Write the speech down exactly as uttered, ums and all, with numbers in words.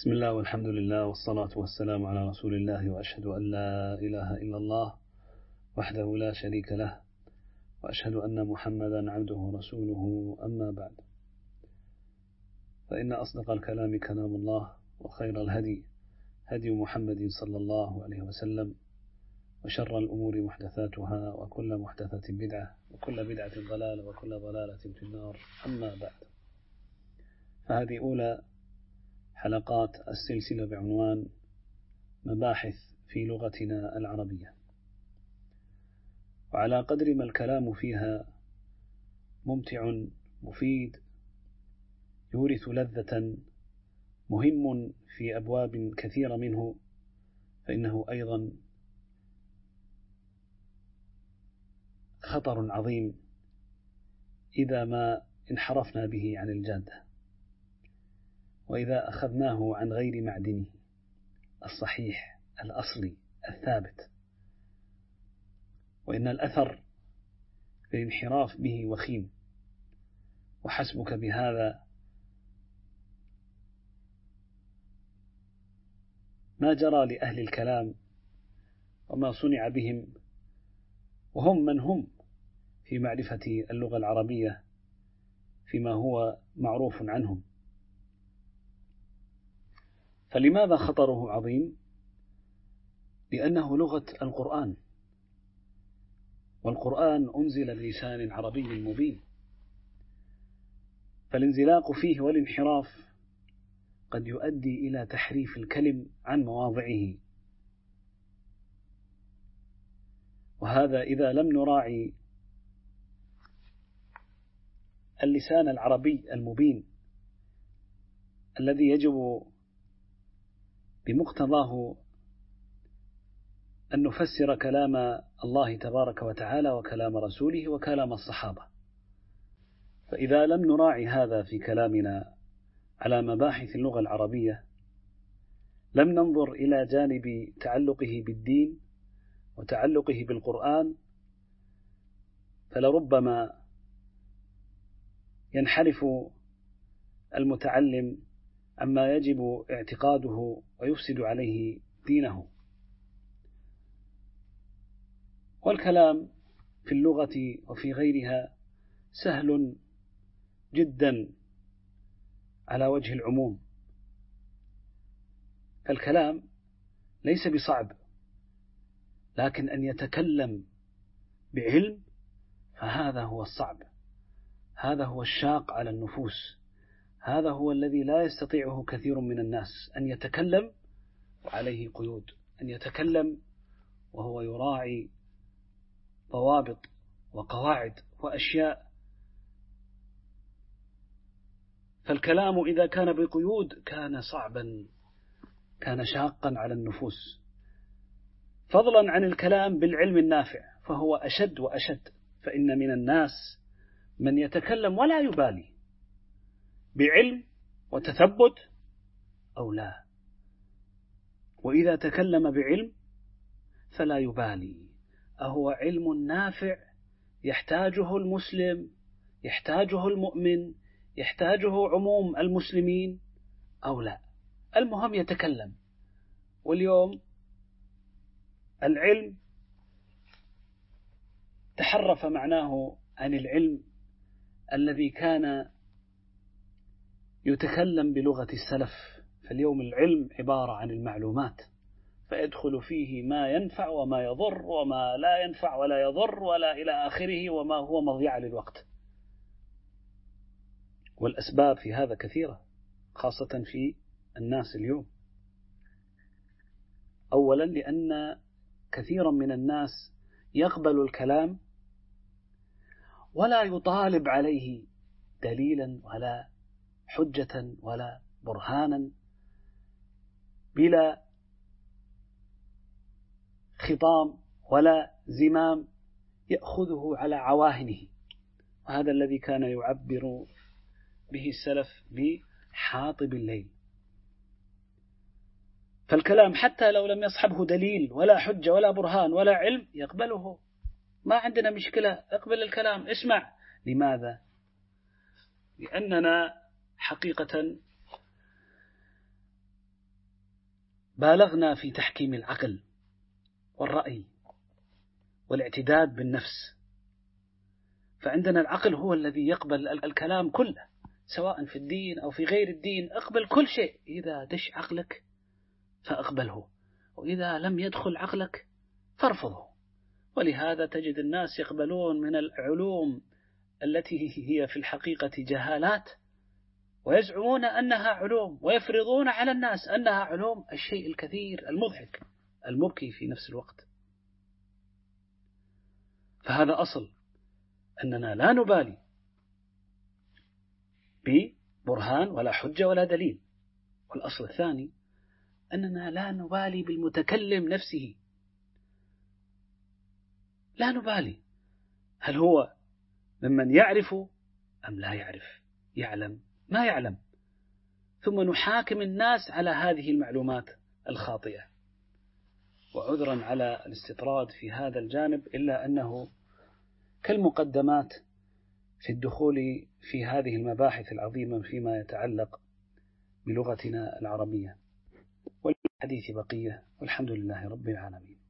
بسم الله والحمد لله والصلاة والسلام على رسول الله، وأشهد أن لا إله إلا الله وحده لا شريك له، وأشهد أن محمدا عبده ورسوله. أما بعد، فإن أصدق الكلام كلام الله، وخير الهدي هدي محمد صلى الله عليه وسلم، وشر الأمور محدثاتها، وكل محدثة بدعة، وكل بدعة ضلالة، وكل ضلالة في النار. أما بعد، فهذه أولى حلقات السلسلة بعنوان مباحث في لغتنا العربية، وعلى قدر ما الكلام فيها ممتع مفيد يورث لذة مهم في أبواب كثيرة منه، فإنه أيضا خطر عظيم إذا ما انحرفنا به عن الجادة، وإذا أخذناه عن غير معدنه الصحيح الأصلي الثابت. وإن الأثر في الانحراف به وخيم، وحسبك بهذا ما جرى لأهل الكلام وما صنع بهم، وهم من هم في معرفة اللغة العربية فيما هو معروف عنهم. فلماذا خطره عظيم؟ لأنه لغة القرآن، والقرآن أنزل بلسان عربي مبين، فالانزلاق فيه والانحراف قد يؤدي إلى تحريف الكلم عن مواضعه، وهذا إذا لم نراعي اللسان العربي المبين الذي يجب بمقتضاه أن نفسر كلام الله تبارك وتعالى وكلام رسوله وكلام الصحابة. فإذا لم نراعي هذا في كلامنا على مباحث اللغة العربية، لم ننظر إلى جانب تعلقه بالدين وتعلقه بالقرآن، فلربما ينحرف المتعلم عما يجب اعتقاده ويفسد عليه دينه. والكلام في اللغة وفي غيرها سهل جدا على وجه العموم، فالكلام ليس بصعب، لكن أن يتكلم بعلم فهذا هو الصعب، هذا هو الشاق على النفوس، هذا هو الذي لا يستطيعه كثير من الناس، أن يتكلم وعليه قيود، أن يتكلم وهو يراعي ضوابط وقواعد وأشياء. فالكلام إذا كان بقيود كان صعبا، كان شاقا على النفوس، فضلا عن الكلام بالعلم النافع فهو أشد وأشد. فإن من الناس من يتكلم ولا يبالي بعلم وتثبت أو لا، وإذا تكلم بعلم فلا يبالي أهو علم نافع يحتاجه المسلم، يحتاجه المؤمن، يحتاجه عموم المسلمين أو لا، المهم يتكلم. واليوم العلم تحرف معناه عن العلم الذي كان يتكلم بلغة السلف. فاليوم العلم عبارة عن المعلومات، فيدخل فيه ما ينفع وما يضر وما لا ينفع ولا يضر ولا إلى آخره، وما هو مضيعة للوقت. والأسباب في هذا كثيرة، خاصة في الناس اليوم. أولا لأن كثيرا من الناس يقبل الكلام ولا يطالب عليه دليلا ولا حجة ولا برهانا، بلا خطام ولا زمام، يأخذه على عواهنه. وهذا الذي كان يعبر به السلف بحاطب الليل. فالكلام حتى لو لم يصحبه دليل ولا حجة ولا برهان ولا علم يقبله، ما عندنا مشكلة، اقبل الكلام، اسمع. لماذا؟ لأننا حقيقة بالغنا في تحكيم العقل والرأي والاعتداد بالنفس، فعندنا العقل هو الذي يقبل الكلام كله سواء في الدين أو في غير الدين، اقبل كل شيء، إذا دش عقلك فاقبله، وإذا لم يدخل عقلك فارفضه. ولهذا تجد الناس يقبلون من العلوم التي هي في الحقيقة جهالات ويزعمون أنها علوم، ويفرضون على الناس أنها علوم، الشيء الكثير المضحك المبكي في نفس الوقت. فهذا أصل أننا لا نبالي ببرهان ولا حجة ولا دليل. والأصل الثاني أننا لا نبالي بالمتكلم نفسه، لا نبالي هل هو ممن يعرف أم لا يعرف، يعلم ما يعلم، ثم نحاكم الناس على هذه المعلومات الخاطئة. وعذرا على الاستطراد في هذا الجانب، إلا أنه كالمقدمات في الدخول في هذه المباحث العظيمة فيما يتعلق بلغتنا العربية. والحديث بقية، والحمد لله رب العالمين.